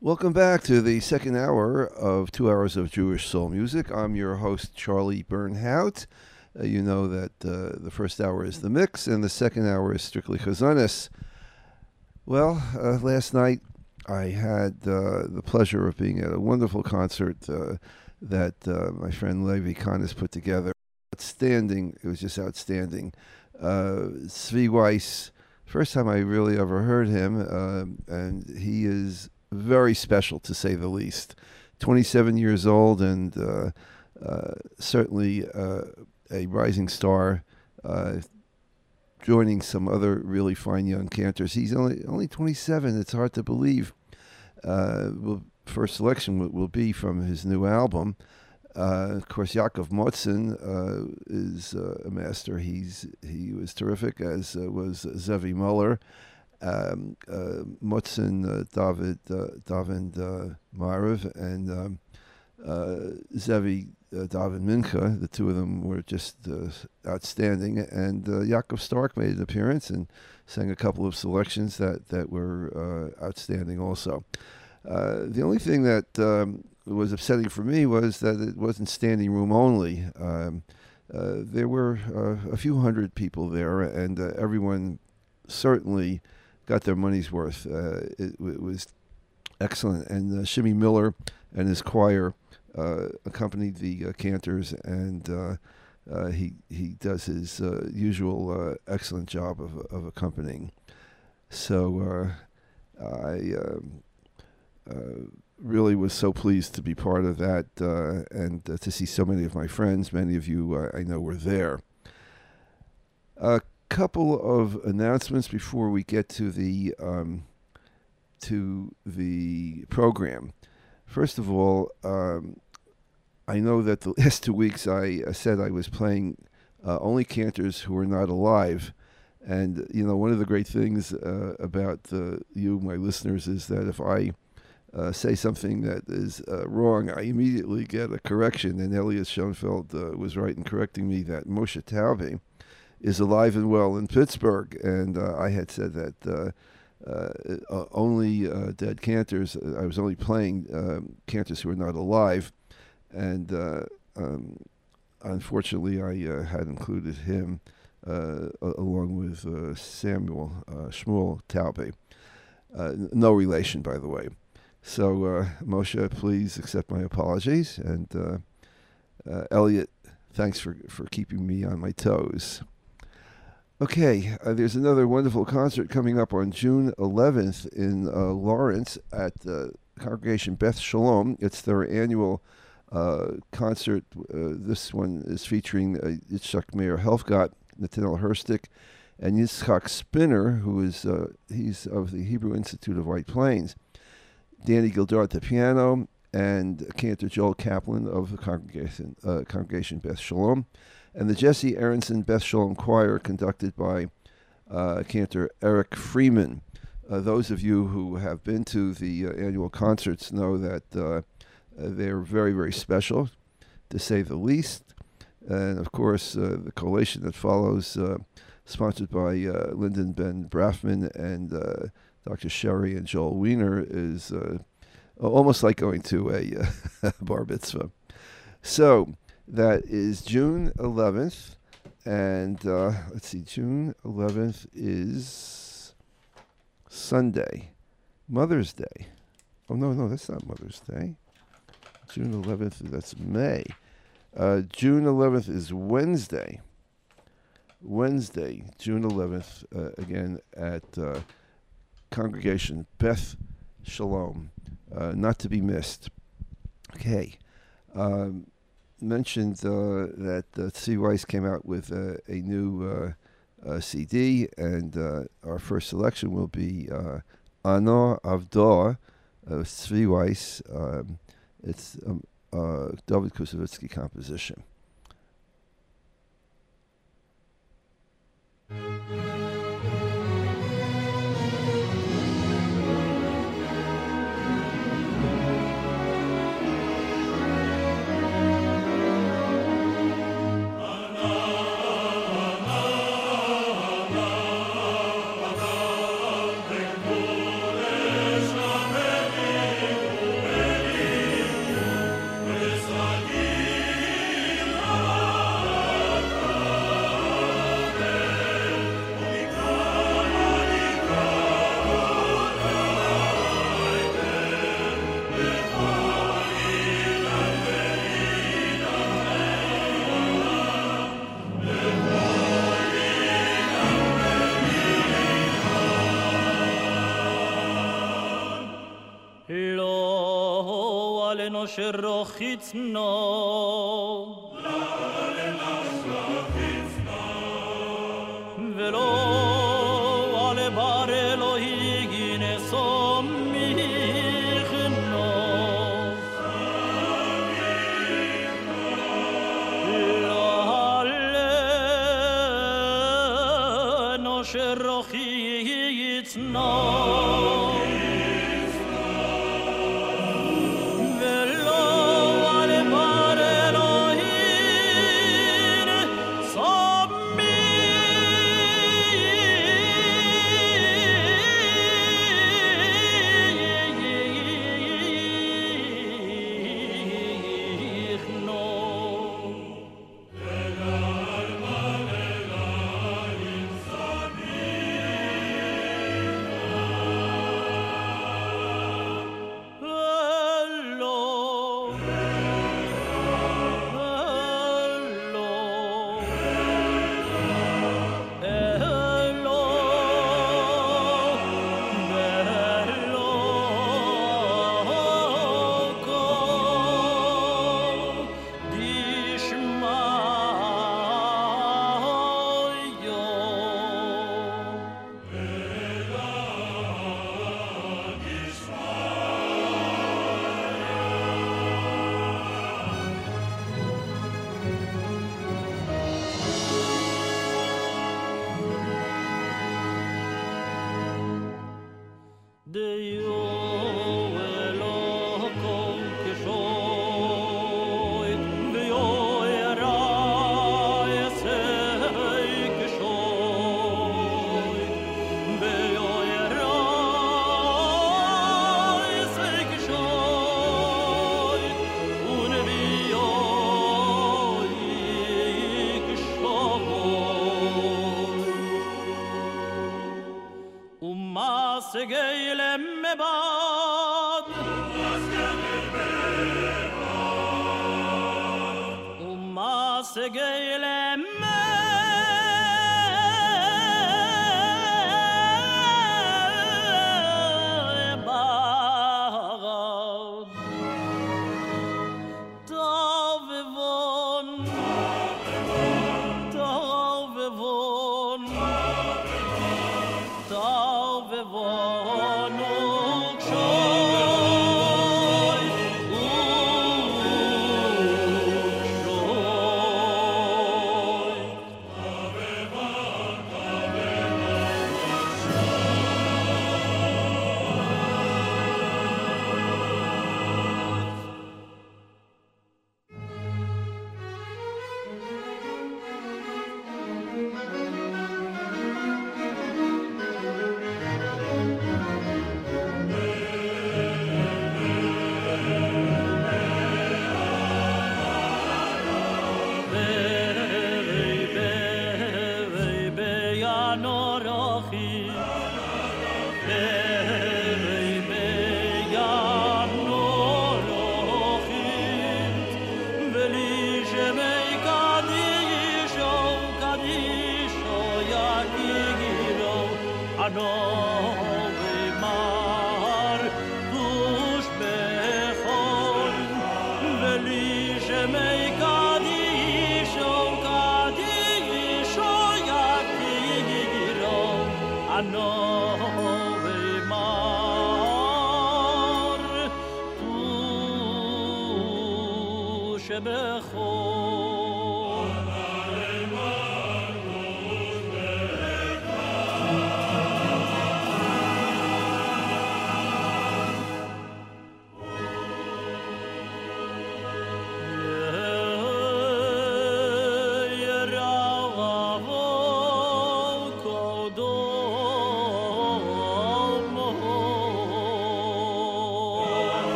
Welcome back to the second hour of 2 hours of Jewish soul music. I'm your host, Charlie Bernhout. You know that the first hour is the mix, and the second hour is strictly Chazonis. Well, last night I had the pleasure of being at a wonderful concert that my friend Levi Kahn has put together. Outstanding. It was just outstanding. Zvi Weiss, first time I really ever heard him, and he is very special, to say the least. 27 years old and certainly a rising star, joining some other really fine young cantors. He's only 27. It's hard to believe. First selection will be from his new album. Of course, Yaakov Motzen is a master. He was terrific, as was Zevi Muller. Motzen, David Marav, and Zevi David Mincha. The two of them were just outstanding. And Yaakov Stark made an appearance and sang a couple of selections that were outstanding also. The only thing that was upsetting for me was that it wasn't standing room only. There were a few hundred people there, and everyone certainly got their money's worth. It was excellent. And Shimmy Miller and his choir accompanied the cantors, and he does his usual excellent job of accompanying. So I really was so pleased to be part of that and to see so many of my friends. Many of you I know were there. Couple of announcements before we get to the program. First of all, I know that the last 2 weeks I said I was playing only cantors who are not alive, and one of the great things about you, my listeners, is that if I say something that is wrong, I immediately get a correction. And Elliot Schoenfeld was right in correcting me that Moshe Taube is alive and well in Pittsburgh, and I had said that only dead cantors. I was only playing cantors who are not alive, and unfortunately, I had included him along with Samuel Shmuel Taube. No relation, by the way. So Moshe, please accept my apologies, and Elliot, thanks for keeping me on my toes. Okay, there's another wonderful concert coming up on June 11th in Lawrence at Congregation Beth Shalom. It's their annual concert. This one is featuring Yitzhak Meir Helfgott, Nathaniel Herstick, and Yitzhak Spinner, who is he's of the Hebrew Institute of White Plains. Danny Gildar at the piano, and Cantor Joel Kaplan of the Congregation Beth Shalom. And the Jesse Aronson Beth Shalom Choir, conducted by Cantor Eric Freeman. Those of you who have been to the annual concerts know that they're very, very special, to say the least. And, of course, the collation that follows, sponsored by Lyndon Ben Brafman and Dr. Sherry and Joel Wiener, is almost like going to a bar mitzvah. So that is June 11th, and let's see, June 11th is Sunday, Mother's Day. Oh, no, that's not Mother's Day. June 11th, that's May. June 11th is Wednesday. June 11th, again at Congregation Beth Shalom, not to be missed. Okay. Mentioned that Zvi Weiss came out with a new CD, and our first selection will be Ano Avdo, Zvi Weiss. It's a David Kusevitsky composition. לא עלינו שרחיצנו ולא על בר אלוהי נסומיכנו לא עלינו שרחיצנו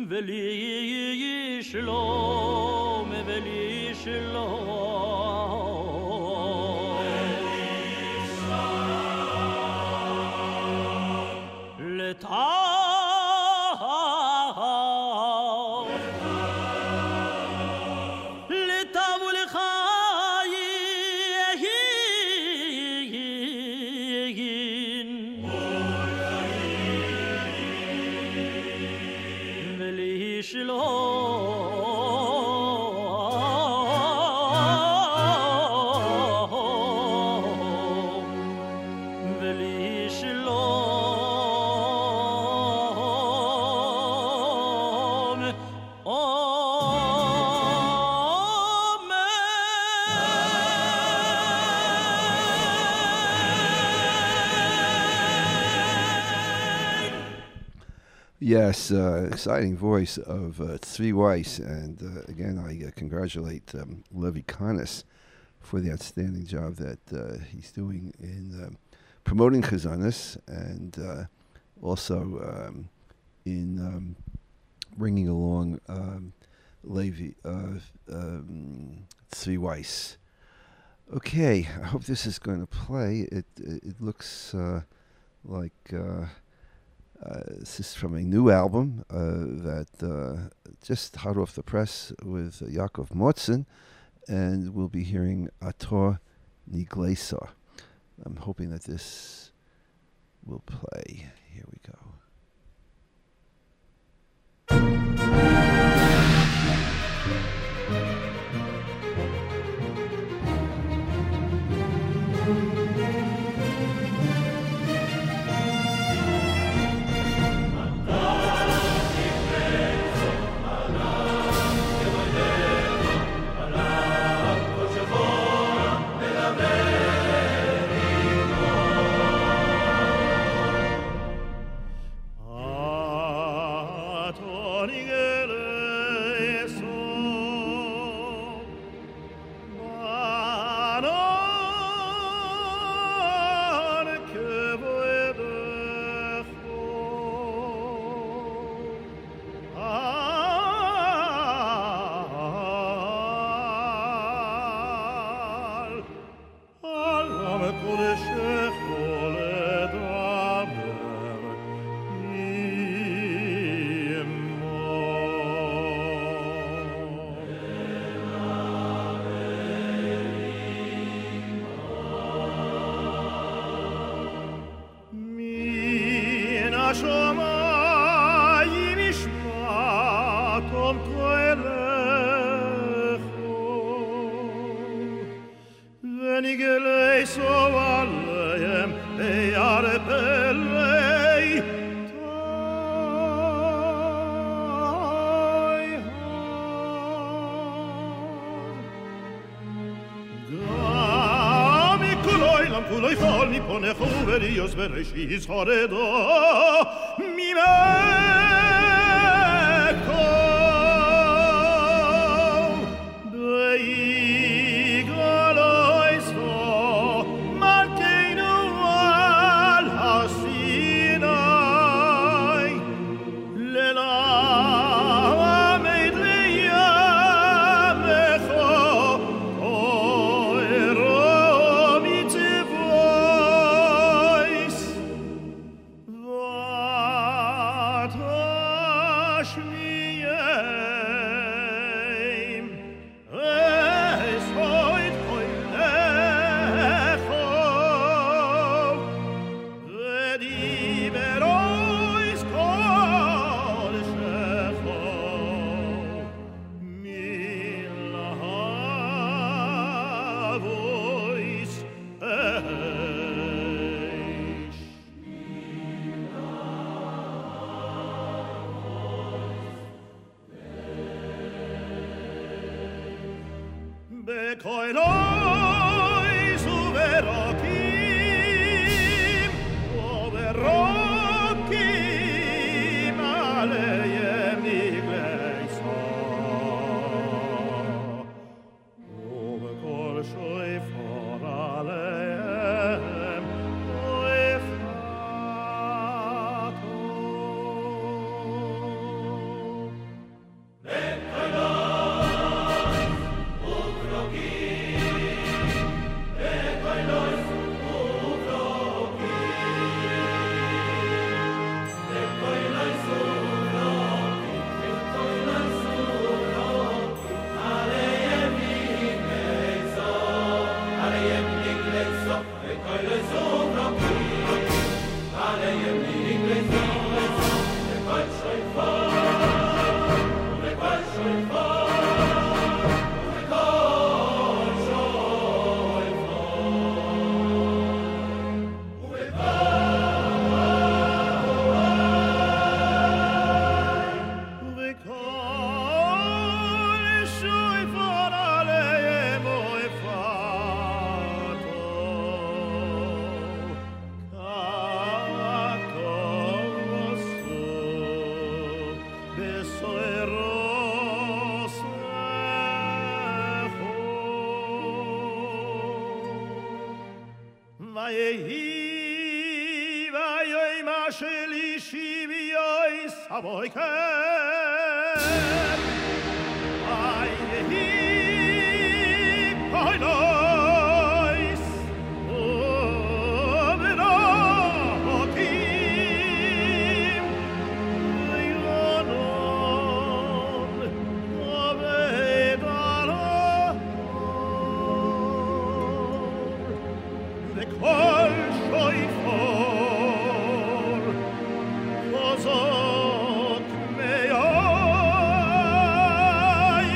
ולי שלום, ולי שלום. לטוב ולחיים, ולי שלום, ולי שלום. Yes, exciting voice of Tzvi Weiss, and again, I congratulate Levi Kanis for the outstanding job that he's doing in promoting Chazanis and also in bringing along Levi Tzvi Weiss. Okay, I hope this is going to play. It looks like. This is from a new album that just hot off the press with Yaakov Motzen, and we'll be hearing Ator Niglesa. I'm hoping that this will play. Here we go. Bereshis Haredo Mimeko Beigaloiso Malkeinu al Hasinai Lela Medleyamecho Oero Mitzevo Vivioi Savoyker Ai hi Poilois Oberotim Ionon Obedaron The Kol Shoifor Ozok Meyai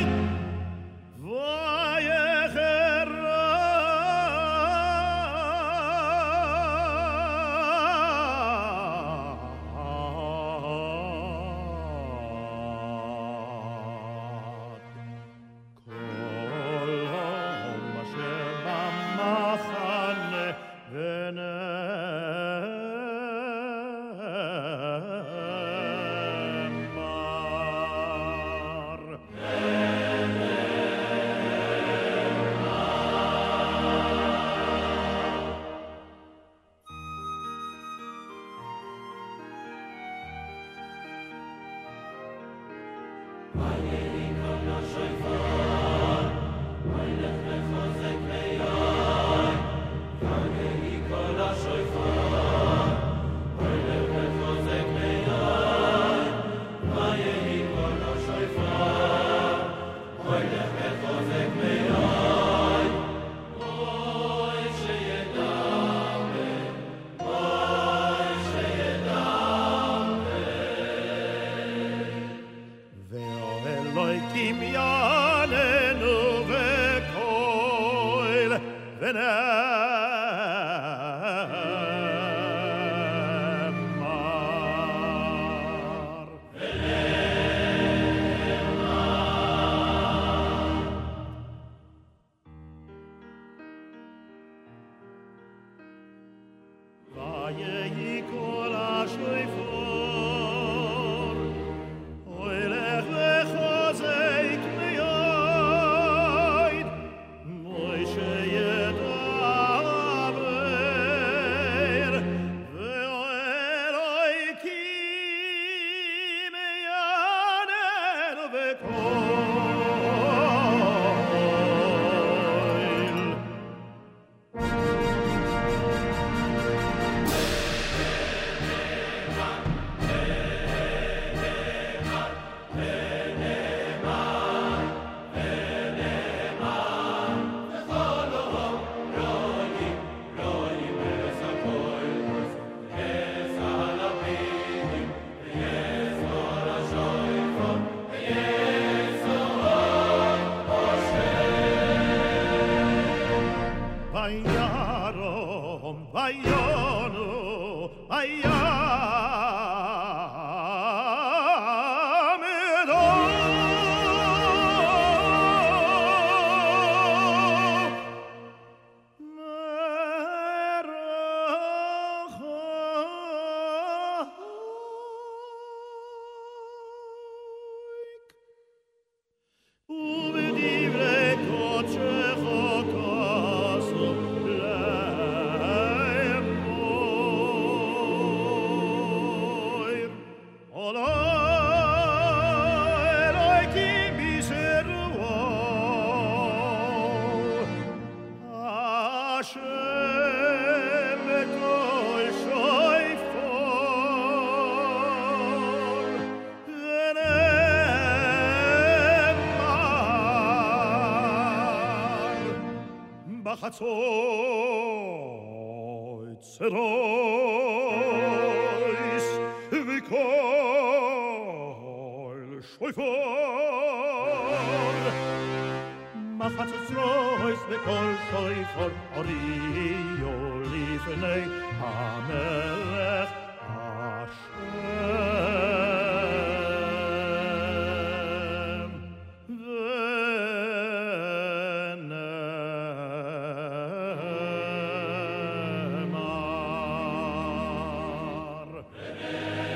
Elohim Yanenu Vekoil Venemar Vayehi kol ha-shoifor Oilech vechozek meyoid Moishe yedaber Ve'eloikim yanenu vekoil Vayarom, vayonu, vayamedo. Merochoik. Ubedivre kochecho kaso lemoir. Ola Elohim biseruo Hashem kol shoifor Venemar Bachatzoit Zerois V'kol shoifor Machatzos v'kol shoifor Oriyo lifnei HaMelech Hashem Venemar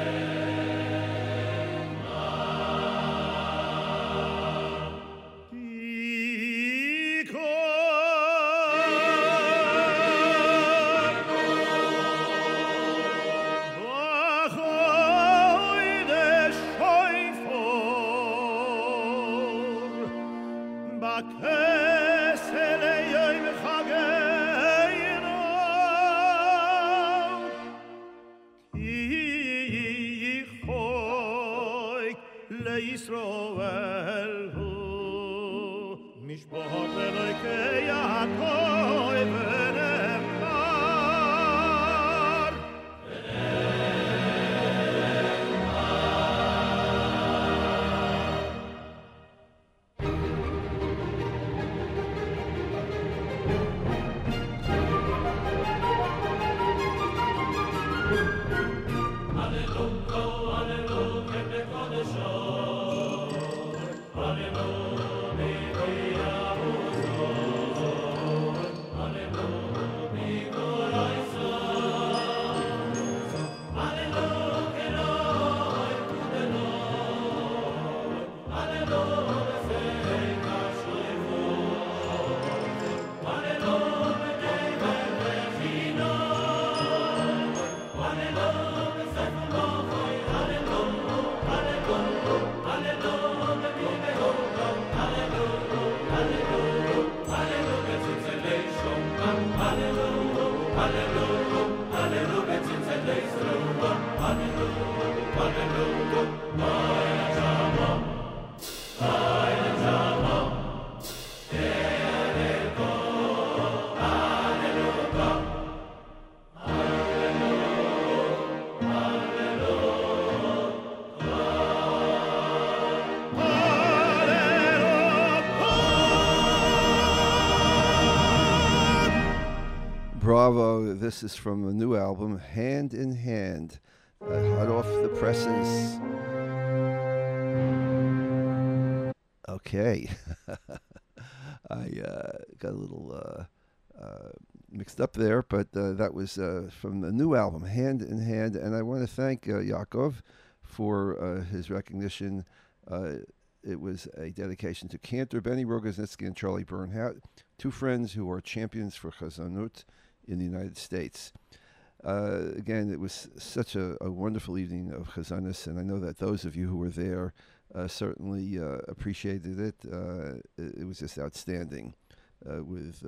Bravo. This is from the new album, Hand in Hand, hot off the presses. Okay. I got a little mixed up there, but that was from the new album, Hand in Hand. And I want to thank Yaakov for his recognition. It was a dedication to Cantor, Benny Rogozinski, and Charlie Bernhardt, two friends who are champions for Chazanut in the United States. Again, it was such a wonderful evening of Chazanus, and I know that those of you who were there certainly appreciated it. It was just outstanding with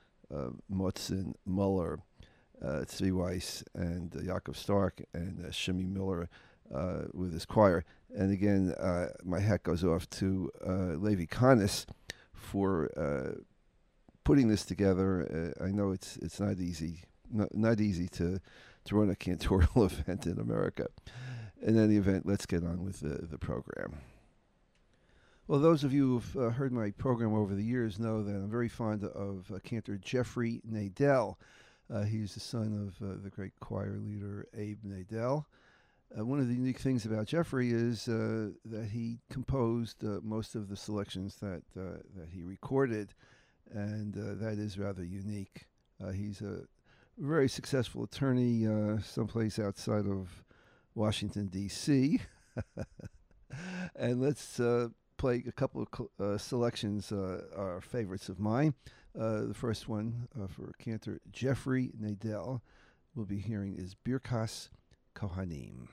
Motzin Muller, Tzvi Weiss, and Yaakov Stark, and Shimi Miller with his choir. And again, my hat goes off to Levi Kanis for putting this together. I know it's not easy, not easy to run a cantorial event in America. In any event, let's get on with the program. Well, those of you who've heard my program over the years know that I'm very fond of cantor Jeffrey Nadel. He's the son of the great choir leader Abe Nadel. One of the unique things about Jeffrey is that he composed most of the selections that he recorded, and that is rather unique. He's a very successful attorney someplace outside of Washington, D.C. And let's play a couple of selections, our favorites of mine. The first one for cantor Jeffrey Nadel we'll be hearing is Birkas Kohanim.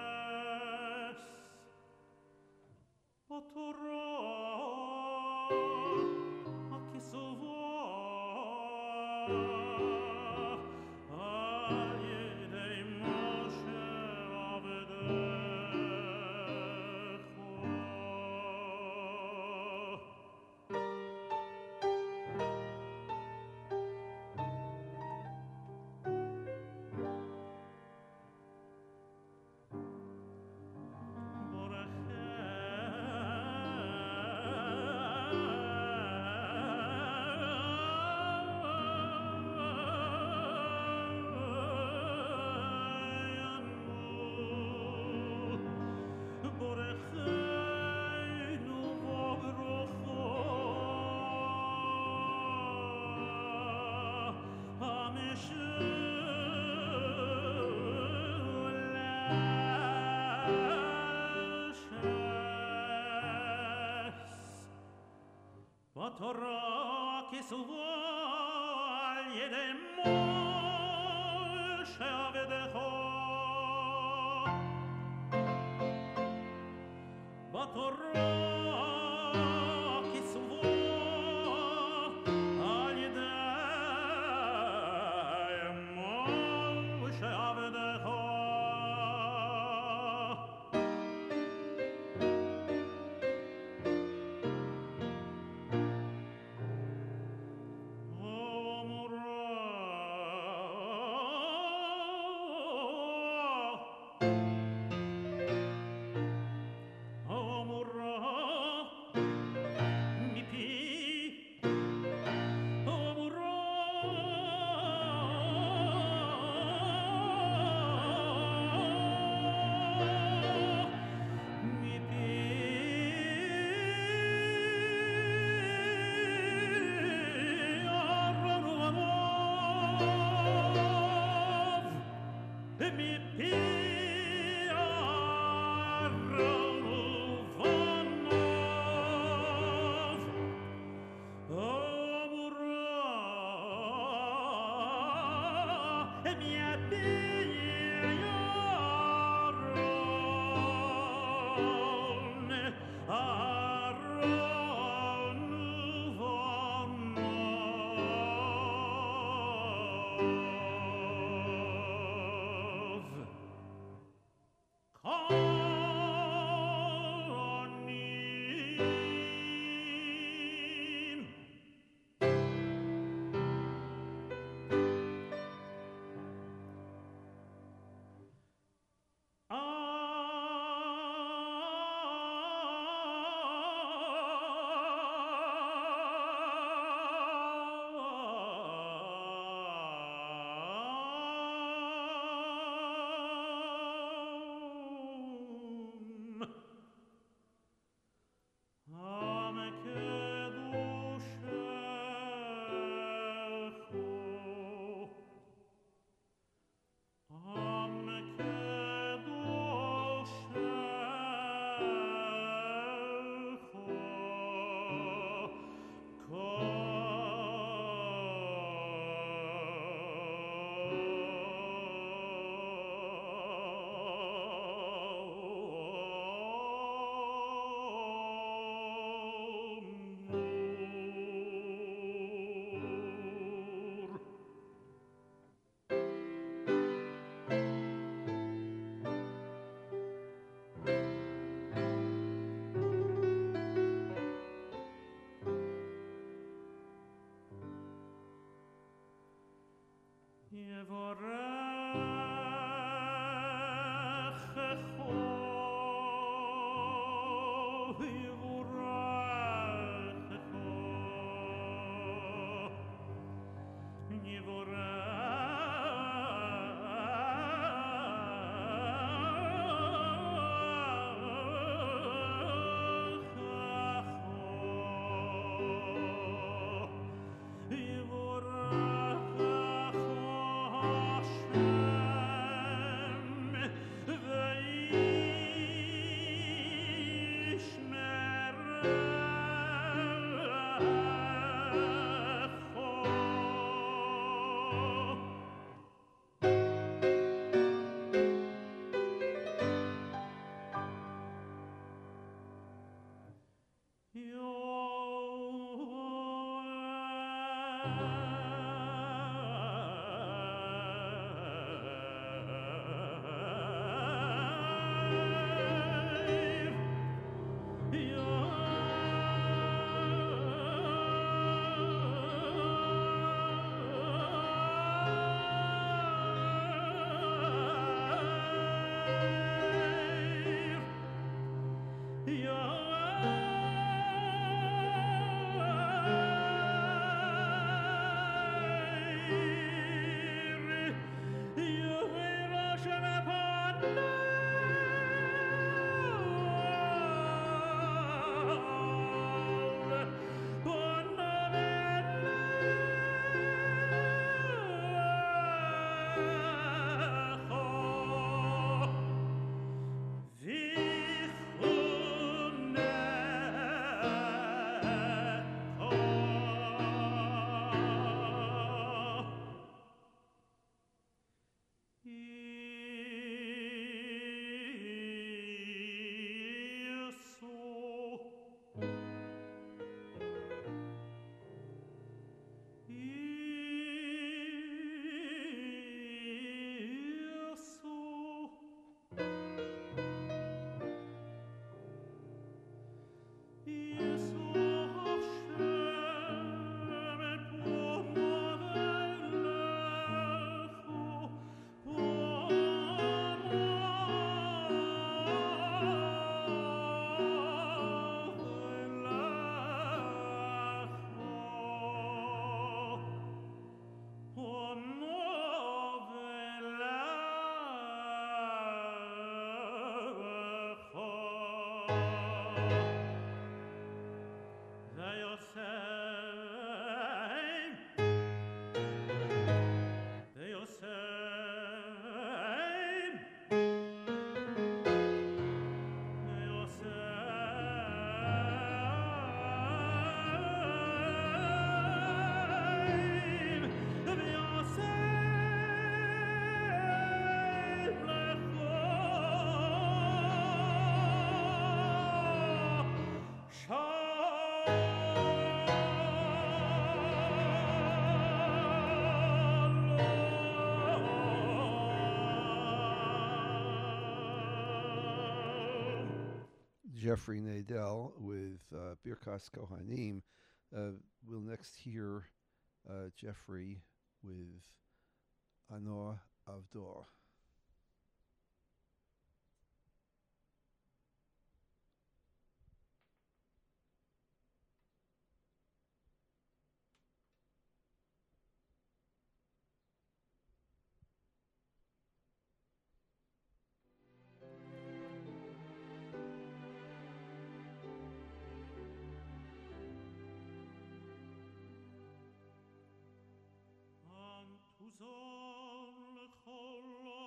Torah בתורה כסובל ידי משה עבדך בתורה כסובל על ידי משה עבדך Jeffrey Nadel with Birkas Kohanim. We'll next hear Jeffrey with Anor Avdor. Uzol lecholo,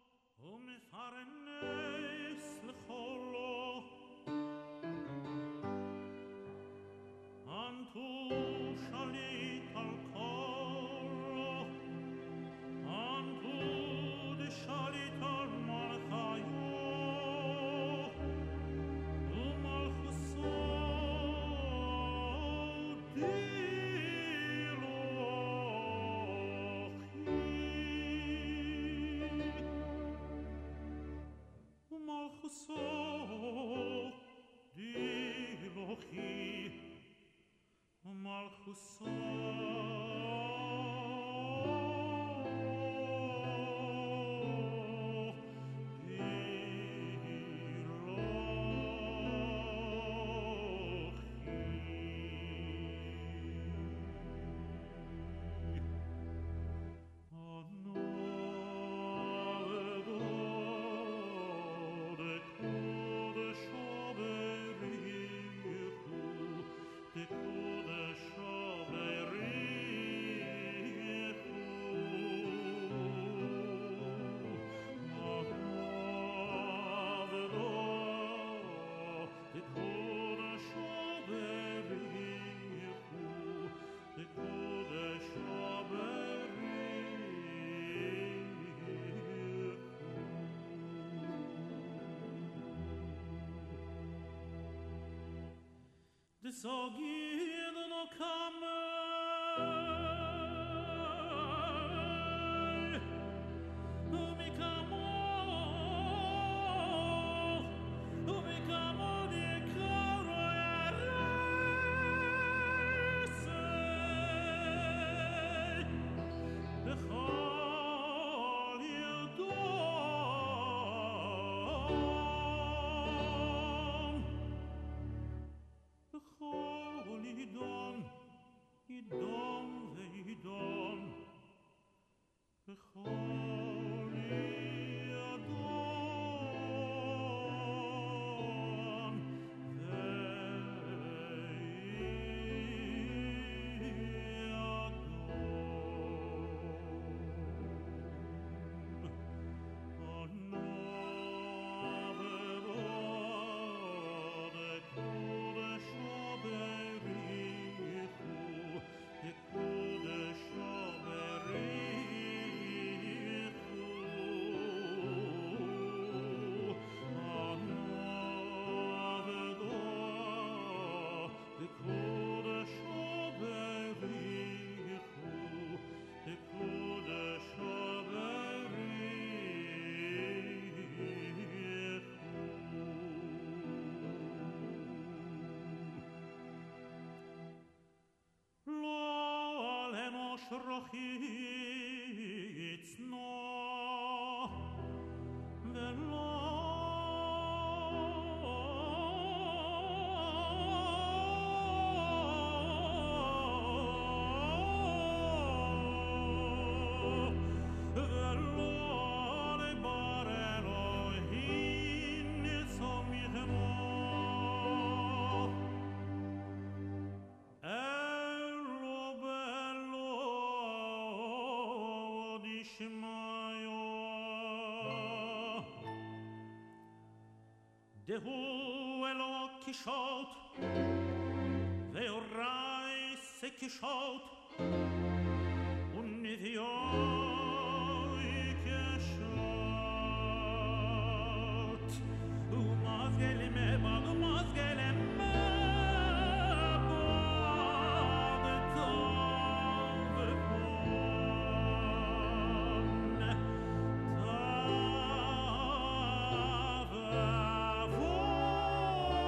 umefarenes lecholo. Antu shalit al kolo, antu de shalit al malchayo, umalchuso Sogid no kamei Umi kamo di karo erese Bechol yudom Bechol yidom ve'yidom Bechol yadom Rochitz no velo le barelo in somihmo Dehu Elok Kishot Ve'orai Sekishot Unnivioi Kishot Umazgele mebad Umazgele mebad Tov V'kon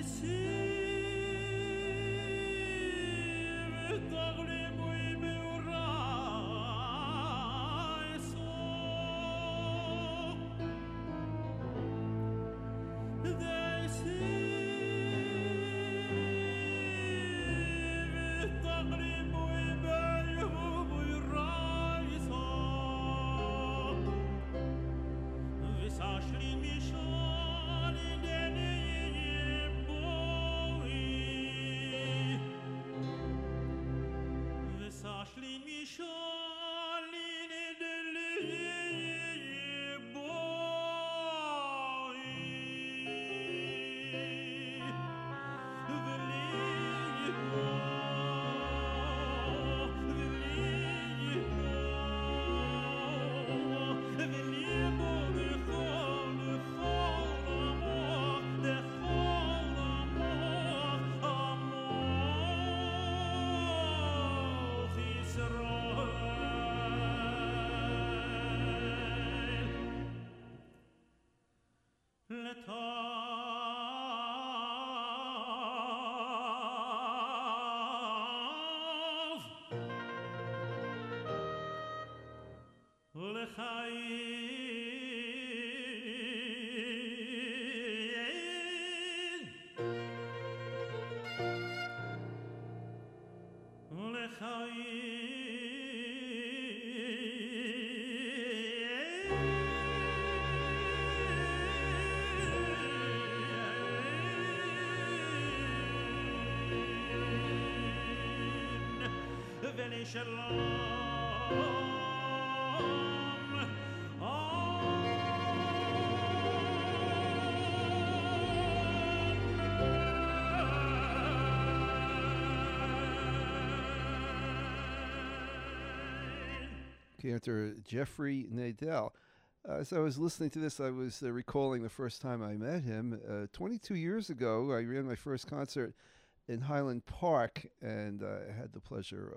Cantor Jeffrey Nadel. As I was listening to this, I was recalling the first time I met him. 22 years ago, I ran my first concert in Highland Park, and I had the pleasure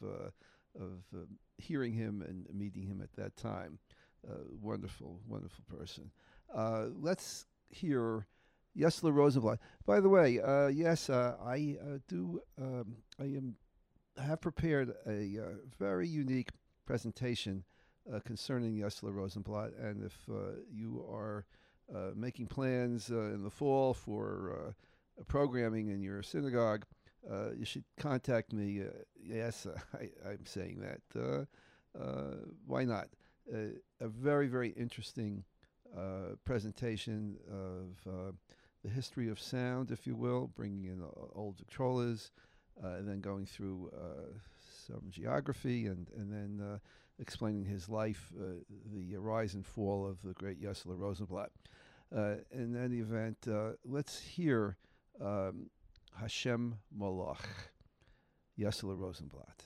of hearing him and meeting him at that time. Wonderful, wonderful person. Let's hear Yesler Rosenblatt. By the way, yes, I have prepared a very unique presentation concerning Yesler Rosenblatt, and if you are making plans in the fall for programming in your synagogue, you should contact me. Yes, I'm saying that. Why not? A very, very interesting presentation of the history of sound, if you will, bringing in old Victrolas, and then going through some geography, and then explaining his life, the rise and fall of the great Yesler Rosenblatt. In any event, let's hear Hashem Molach, Yesler Rosenblatt.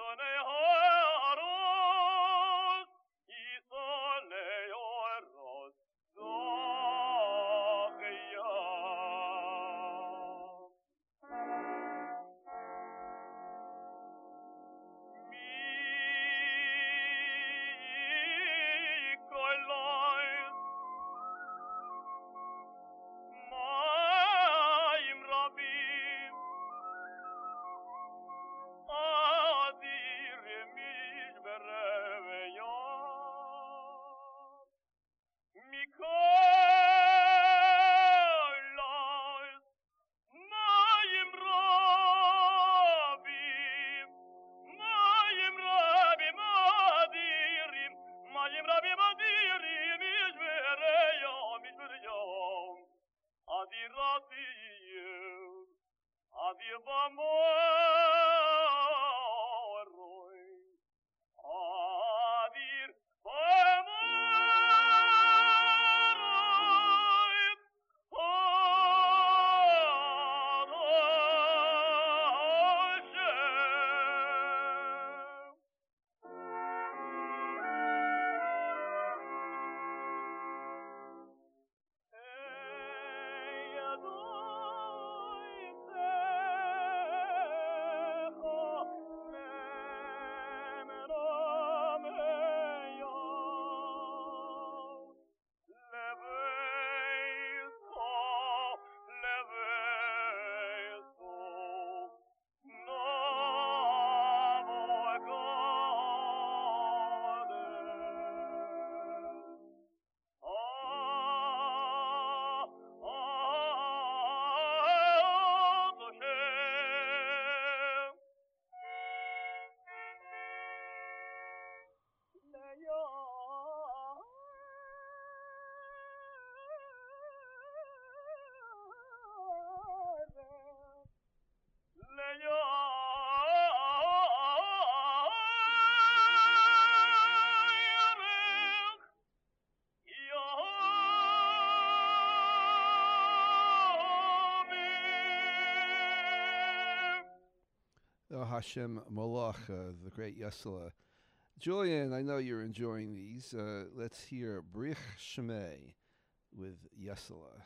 Hashem Molach, the great Yesela. Julian, I know you're enjoying these. Let's hear Brich Shemei with Yesela.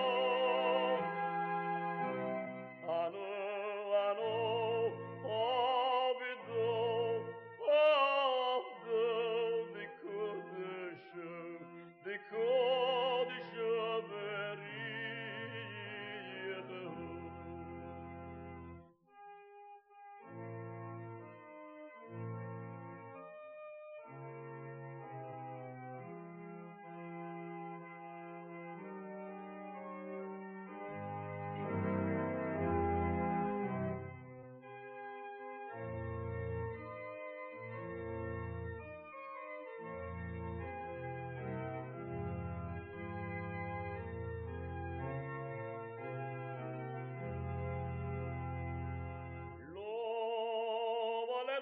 Anu, anu,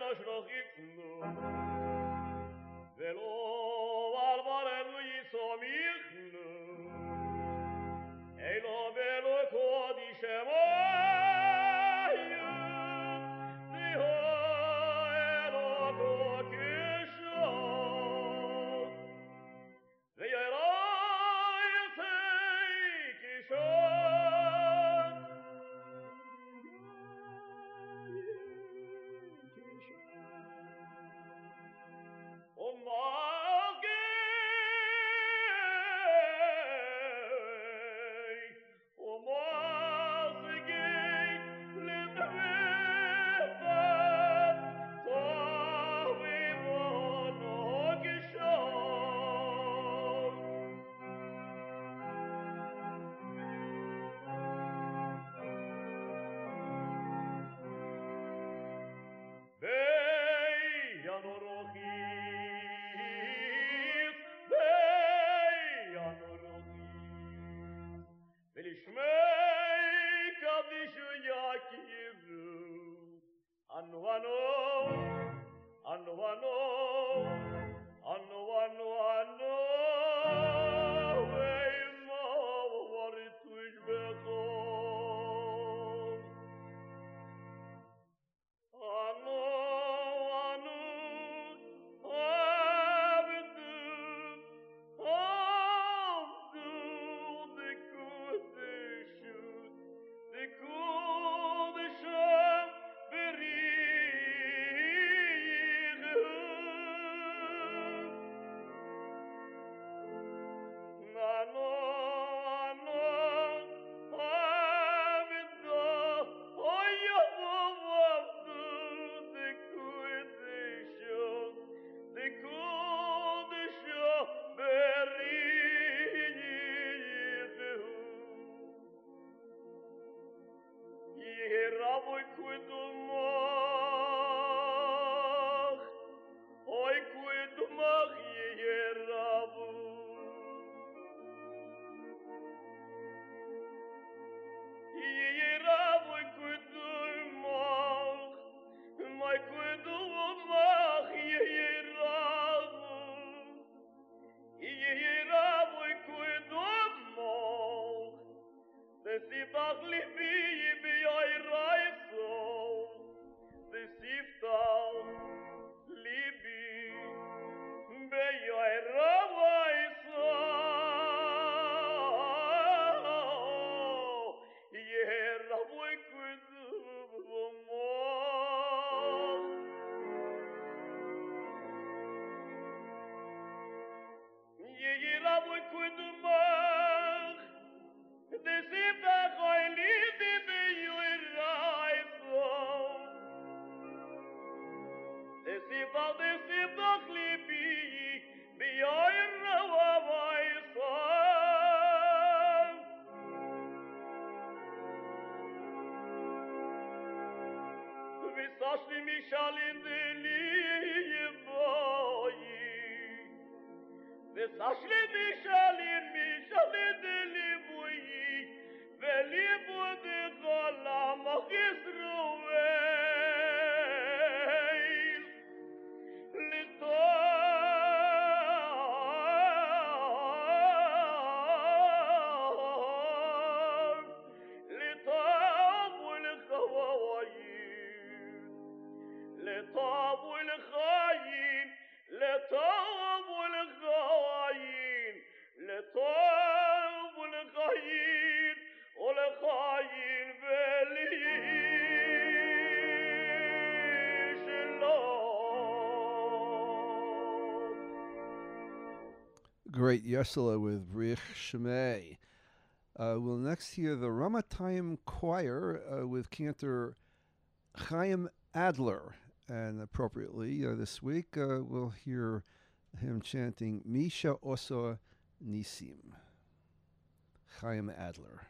שוכיצנו ולא על ברנו יסומיכנו אלו ולא קודיש מים דיהו אלו קוקשו ויראי תיקישו Great Yesela with Brich Shemay. We'll next hear the Ramatayim Choir with cantor Chaim Adler. And appropriately this week, we'll hear him chanting Misha Osa Nisim. Chaim Adler.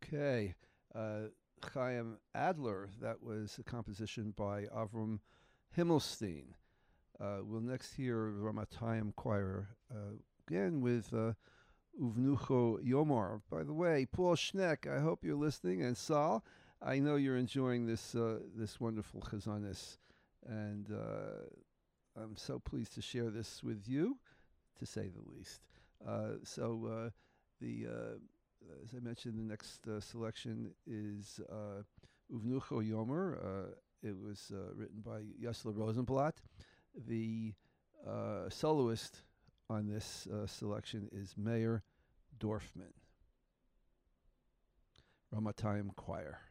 Okay. Chaim Adler, that was a composition by Avram Himmelstein. We'll next hear Ramatayim Choir, again with Uvnucho Yomar. By the way, Paul Schneck, I hope you're listening, and Sal, I know you're enjoying this wonderful chazanis, and I'm so pleased to share this with you, to say the least. As I mentioned, the next selection is Uvnucho Yomer. It was written by Yosler Rosenblatt. The soloist on this selection is Meir Dorfman. Ramatayim Choir.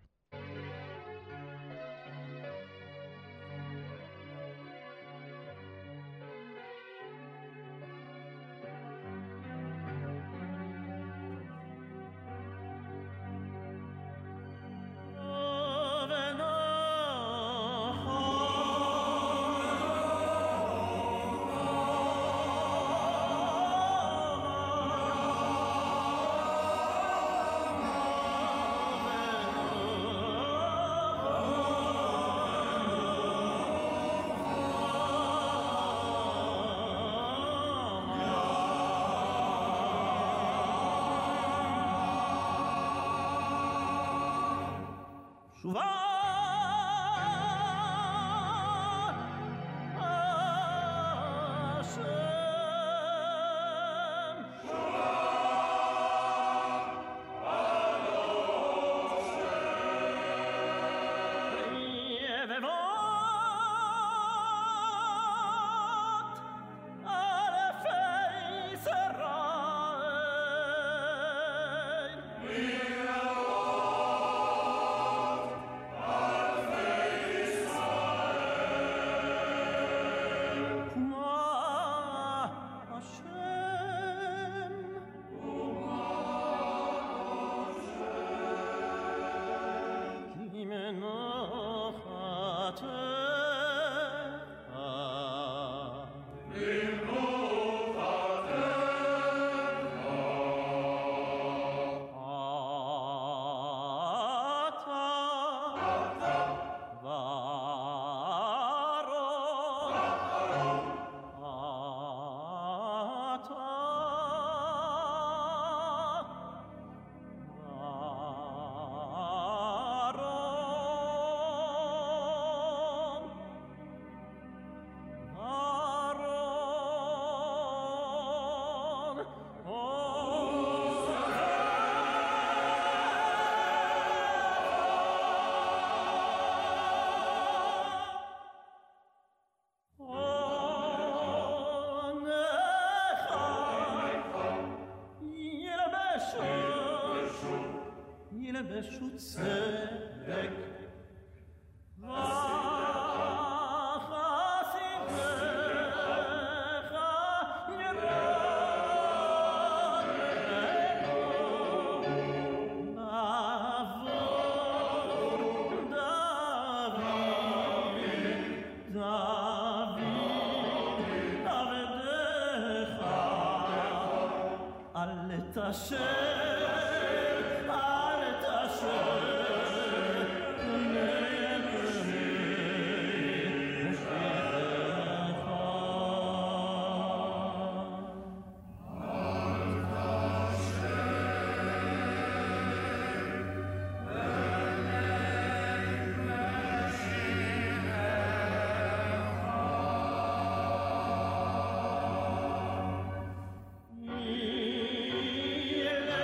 Yeah.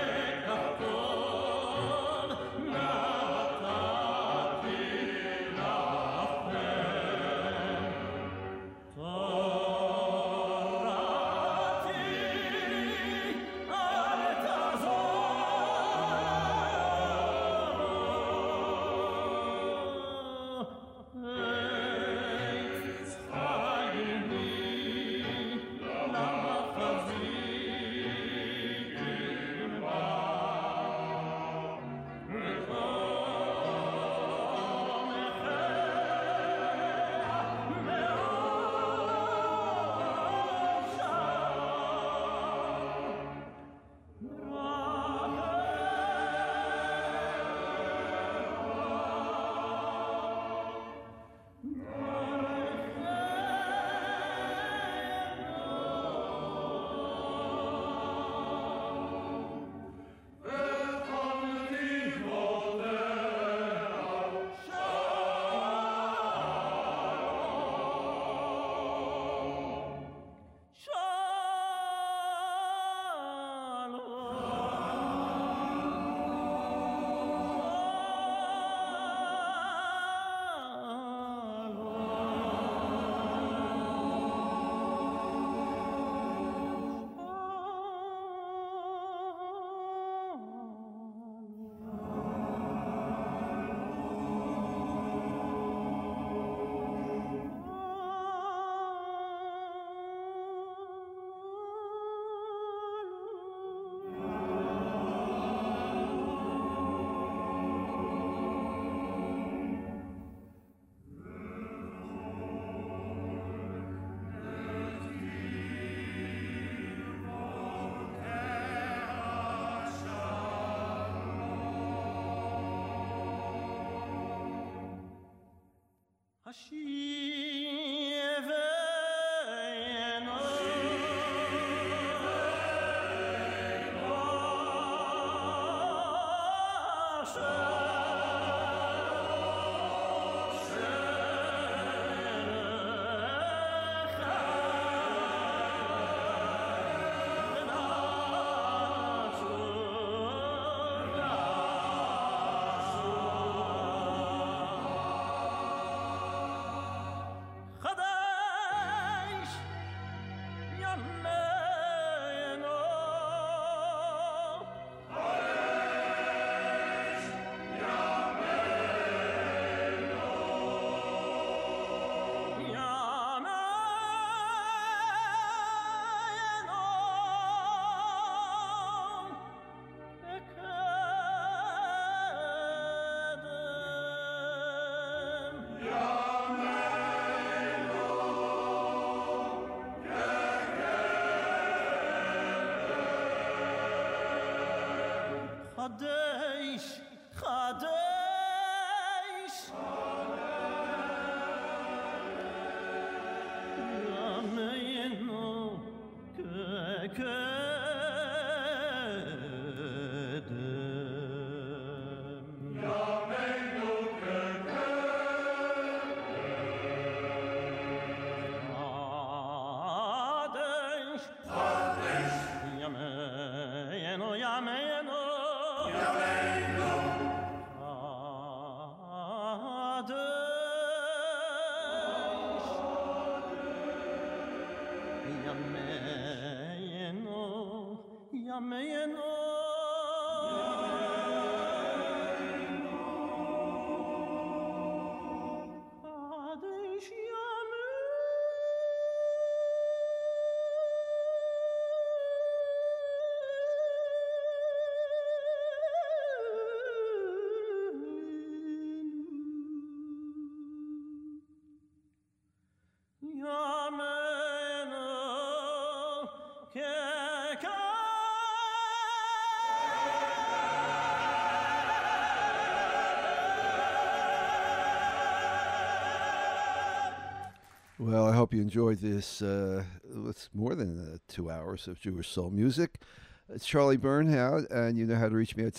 Well, I hope you enjoyed this. It's more than 2 hours of Jewish soul music. It's Charlie Bernhout, and you know how to reach me at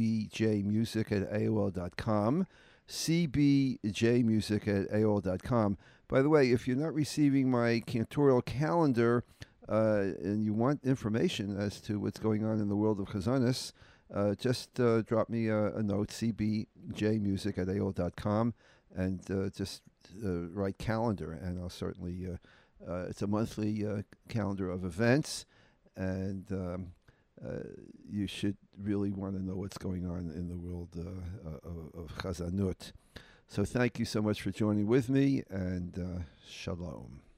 cbjmusic@aol.com. cbjmusic@aol.com. By the way, if you're not receiving my cantorial calendar and you want information as to what's going on in the world of Chazanis, just drop me a note, cbjmusic@aol.com, and just write calendar, and I'll certainly, it's a monthly calendar of events, and you should really want to know what's going on in the world of Chazanut. So thank you so much for joining with me, and shalom.